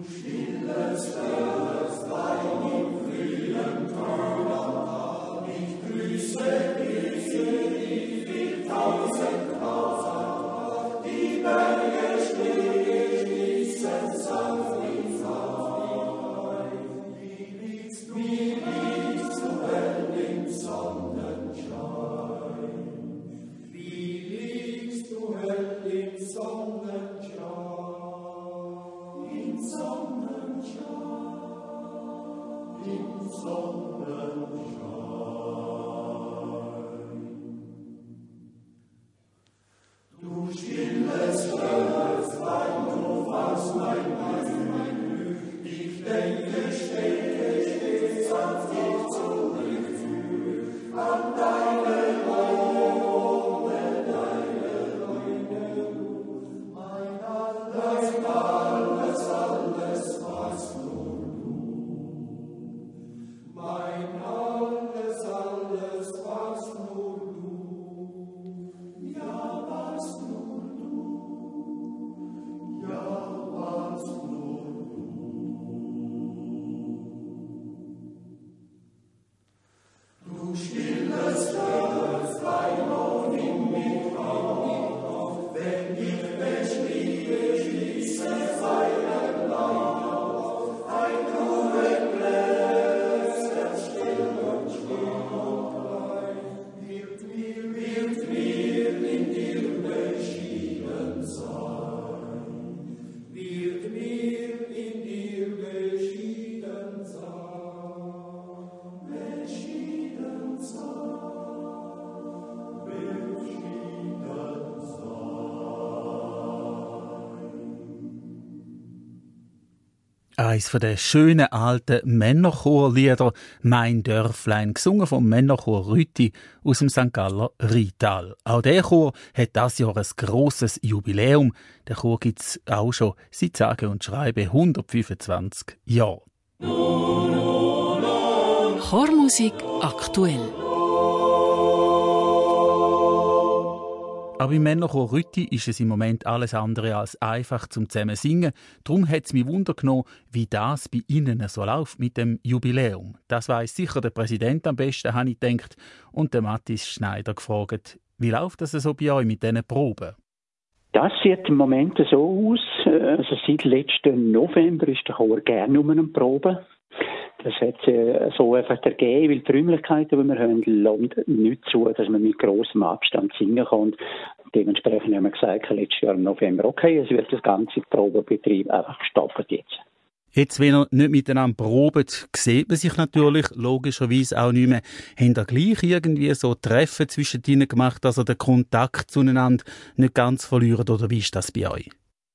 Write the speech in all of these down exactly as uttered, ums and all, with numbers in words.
Eines von den schönen alten Männerchorlieder «Mein Dörflein», gesungen vom Männerchor Rütti aus dem Sankt Galler Rheintal. Auch der Chor hat dieses Jahr ein grosses Jubiläum. Der Chor gibt es auch schon seit sage und schreibe hundertfünfundzwanzig Jahre. Chormusik aktuell. Aber im Männerchor Rütti ist es im Moment alles andere als einfach zum zusammen singen. Darum hat es mich Wunder genommen, wie das bei Ihnen so läuft mit dem Jubiläum. Das weiss sicher der Präsident am besten, habe ich gedacht. Und der Matthias Schneider gefragt, wie läuft das so bei euch mit diesen Proben? Das sieht im Moment so aus. Also seit letzten November ist der Chor gerne um eine Probe. Das hat äh, so einfach ergeben, weil die Räumlichkeiten, die wir haben, lassen nicht zu, dass man mit grossem Abstand singen kann. Und dementsprechend haben wir gesagt, letztes Jahr im November, okay, es wird das ganze Probenbetrieb einfach gestoppt jetzt. Jetzt, wenn ihr nicht miteinander probt, sieht man sich natürlich logischerweise auch nicht mehr. Habt ihr gleich irgendwie so Treffen zwischen ihnen gemacht, dass ihr den Kontakt zueinander nicht ganz verliert, oder wie ist das bei euch?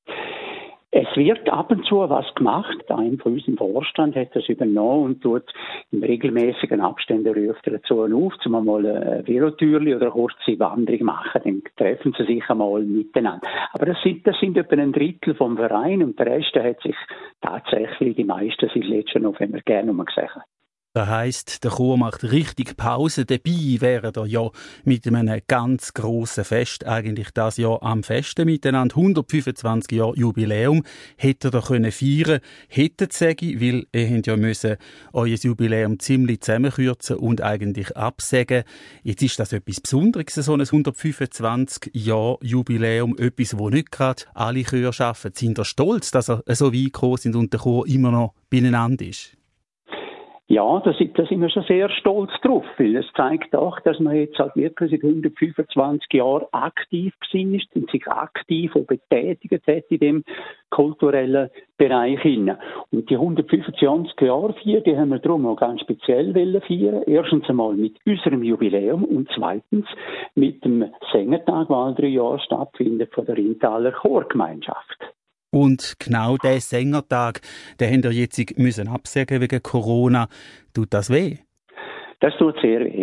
Es wird ab und zu was gemacht. Einer von uns im Vorstand hat das übernommen und tut im regelmäßigen Abständen ruft er dazu auf, um mal eine Velotürli oder eine kurze Wanderung machen. Dann treffen sie sich einmal miteinander. Aber das sind, das sind etwa ein Drittel vom Verein und der Rest hat sich tatsächlich, die meisten seit letzten November gerne umgesehen. Das heisst, der Chor macht richtig Pause. Dabei wäre er ja mit einem ganz grossen Fest, eigentlich das Jahr am Festen miteinander, hundertfünfundzwanzig Jahre Jubiläum, hätte er können feiern, hätte sagen, weil ihr habt ja müssen euer Jubiläum ziemlich zusammenkürzen und eigentlich absagen. Jetzt ist das etwas Besonderes, so ein hundertfünfundzwanzig Jahre Jubiläum, etwas, wo nicht gerade alle Chöre schaffen. Sind ihr stolz, dass ihr so weit gekommen sind und der Chor immer noch beieinander ist? Ja, da sind, da sind wir schon sehr stolz drauf, weil es zeigt auch, dass man jetzt halt wirklich seit hundertfünfundzwanzig Jahren aktiv gewesen ist und sich aktiv auch betätigt hat in dem kulturellen Bereich hinein. Und die hundertfünfundzwanzig Jahre feiern, die haben wir darum auch ganz speziell feiern. Erstens einmal mit unserem Jubiläum und zweitens mit dem Sängertag, der alle drei Jahre stattfindet von der Rheintaler Chorgemeinschaft. Und genau diesen Sängertag, den habt ihr jetzt müssen absagen wegen Corona. Tut das weh? Das tut sehr weh.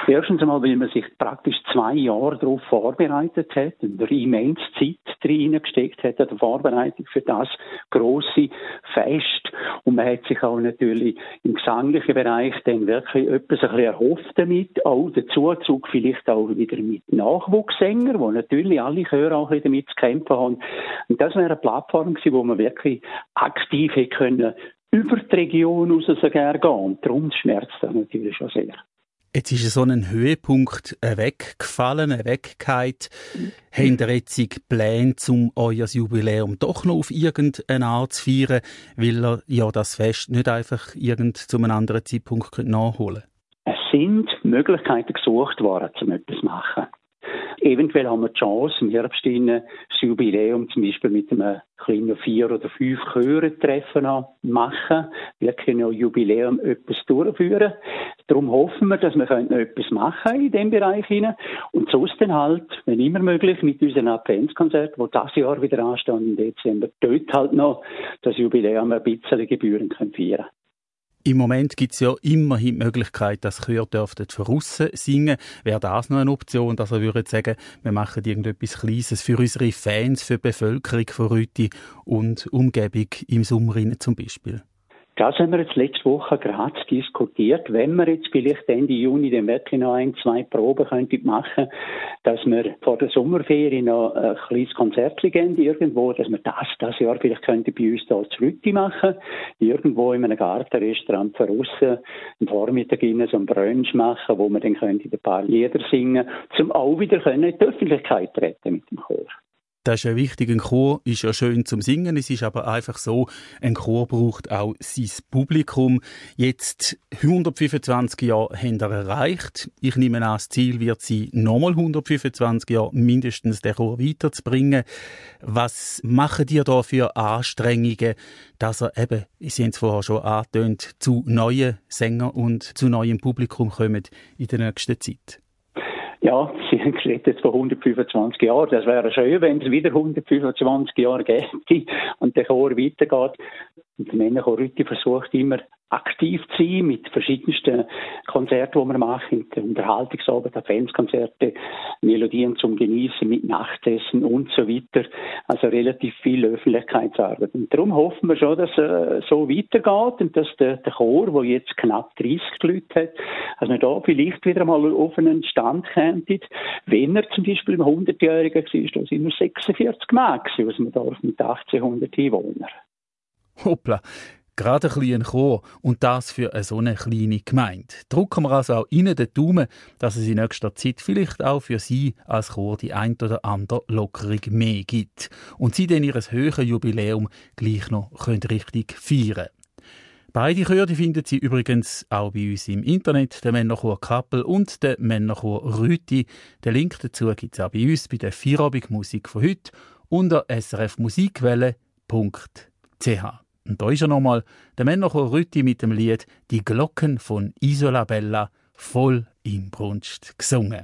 Erstens einmal, weil man sich praktisch zwei Jahre darauf vorbereitet hat und immens Zeit reingesteckt hat an der Vorbereitung für das grosse Fest. Und man hat sich auch natürlich im gesanglichen Bereich dann wirklich etwas ein bisschen erhofft damit. Auch der Zuzug vielleicht auch wieder mit Nachwuchssängern, wo natürlich alle Chöre auch ein bisschen damit zu kämpfen haben. Und das wäre eine Plattform gewesen, wo man wirklich aktiv hätte können über die Region raus sogar gehen. Und darum schmerzt das natürlich schon sehr. Jetzt ist so ein Höhepunkt weggefallen, weggefallen. Mhm. Habt ihr jetzt Pläne, um euer Jubiläum doch noch auf irgendeine Art zu feiern, weil ihr ja das Fest nicht einfach irgend zu einem anderen Zeitpunkt nachholen könnt? Es sind Möglichkeiten gesucht worden, um etwas zu machen. Eventuell haben wir die Chance, im Herbst das Jubiläum zum Beispiel mit einem kleinen vier oder fünf Chöre-Treffen machen. Wir können auch Jubiläum etwas durchführen. Darum hoffen wir, dass wir noch etwas machen in diesem Bereich hinein. Und sonst dann halt, wenn immer möglich, mit unserem Adventskonzert, das dieses Jahr wieder ansteht im Dezember, dort halt noch das Jubiläum ein bisschen Gebühren feiern können. Im Moment gibt es ja immerhin die Möglichkeit, dass Chöre dürften von aussen singen. Wäre das noch eine Option, dass ihr würdet sagen, wir machen irgendetwas Kleines für unsere Fans, für die Bevölkerung von Rütti und Umgebung im Sommer zum Beispiel? Das haben wir jetzt letzte Woche gerade diskutiert. Wenn wir jetzt vielleicht Ende Juni dann wirklich noch ein, zwei Proben könnten machen, dass wir vor der Sommerferien noch ein kleines Konzert geben irgendwo, dass wir das das Jahr vielleicht könnten bei uns hier zu Rütti machen, irgendwo in einem Gartenrestaurant von aussen am Vormittag innen so einen Brunch machen, wo wir dann könnten ein paar Lieder singen, um auch wieder in die Öffentlichkeit treten mit dem Chor. Das ist ja wichtig. Ein Chor ist ja schön zum Singen. Es ist aber einfach so, ein Chor braucht auch sein Publikum. Jetzt hundertfünfundzwanzig Jahre haben wir erreicht. Ich nehme an, das Ziel wird sein, nochmal hundertfünfundzwanzig Jahre mindestens den Chor weiterzubringen. Was machen ihr da für Anstrengungen, dass er eben, Sie haben es vorher schon angetönt, zu neuen Sängern und zu neuem Publikum kommt in der nächsten Zeit? Ja, Sie haben geredet von hundertfünfundzwanzig Jahren. Das wäre schön, wenn es wieder hundertfünfundzwanzig Jahre gäbe und der Chor weitergeht. Und der Männerchor Rütti versucht immer aktiv zu sein mit verschiedensten Konzerten, die wir machen, mit Unterhaltungsabend, Adventskonzerte, Melodien zum Genießen, mit Nachtessen und so weiter. Also relativ viel Öffentlichkeitsarbeit. Und darum hoffen wir schon, dass es äh, so weitergeht und dass der, der Chor, der jetzt knapp dreissig Leute hat, dass wir da vielleicht wieder mal auf einen Stand kämen. Wenn er zum Beispiel im hundertjährigen war, da sind wir sechsundvierzig Mann aus dem Dorf mit achtzehnhundert Einwohnern. Hoppla, gerade ein kleiner Chor und das für eine so eine kleine Gemeinde. Drücken wir also auch Ihnen den Daumen, dass es in nächster Zeit vielleicht auch für Sie als Chor die ein oder andere Lockerung mehr gibt und Sie dann Ihr höheres Jubiläum gleich noch können richtig feiern. Beide Chöre die finden Sie übrigens auch bei uns im Internet, der Männerchor Kappel und der Männerchor Rütti. Den Link dazu gibt es auch bei uns bei der Feierabendmusik von heute unter s r f musikwelle punkt c h. Und da ist er nochmal, der Männerchor Rütti mit dem Lied «Die Glocken von Isola Bella» voll Inbrunst gesungen.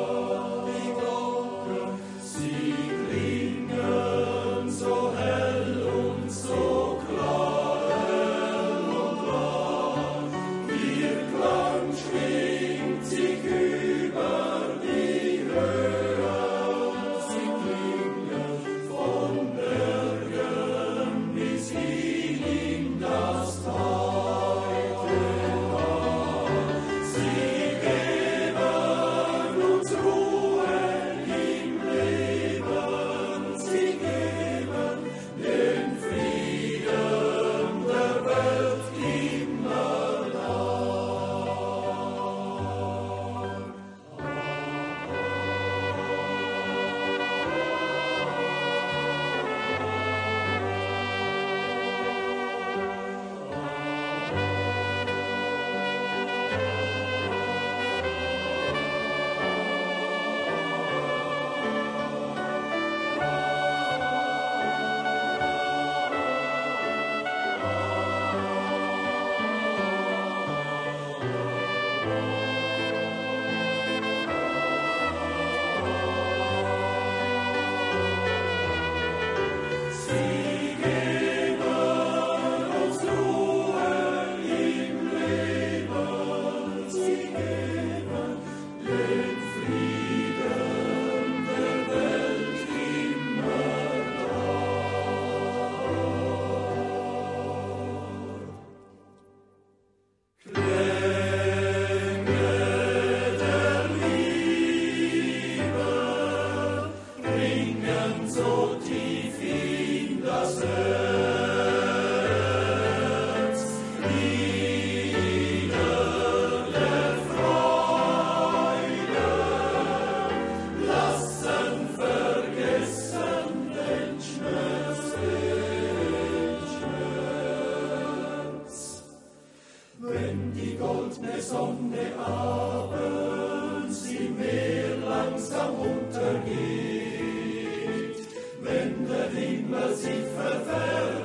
Sie klingen so hell. wenn die goldene Sonne abends im Meer langsam untergeht, wenn der Himmel sich verfärbt